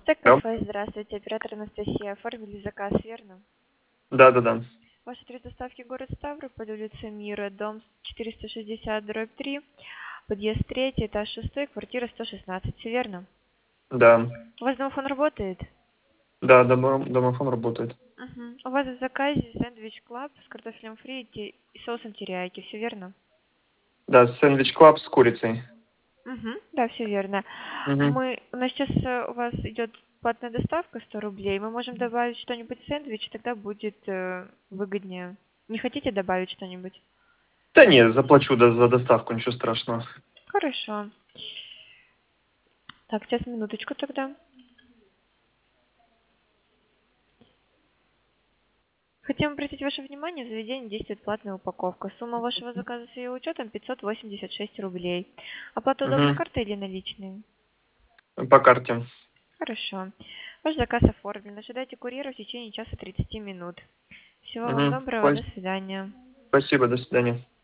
Да, ТКФ, здравствуйте, оператор Анастасия. Оформили заказ, верно? да, да, да. Ваш адрес доставки город Ставрополь, улица Мира, дом 460/3, подъезд 3, этаж 6, квартира 116, все верно? Да, У вас домофон работает? да, домофон работает. Угу. У вас в заказе сэндвич клаб с картофелем фри и соусом терияки, все верно? Да, сэндвич клаб с курицей. Угу. Да, все верно. Угу. У нас сейчас у вас идет платная доставка 100 рублей. Мы можем добавить что-нибудь в сэндвич, тогда будет выгоднее. Не хотите добавить что-нибудь? Да нет, заплачу за доставку, ничего страшного. Хорошо. Так, сейчас минуточку тогда. Хотим обратить ваше внимание, в заведении действует платная упаковка. Сумма вашего заказа с ее учетом 586 рублей. Оплата удобной Угу. картой или наличные? По карте. Хорошо. Ваш заказ оформлен. Ожидайте курьера в течение часа 30 минут. Всего вам Угу. доброго. До свидания. Спасибо, до свидания.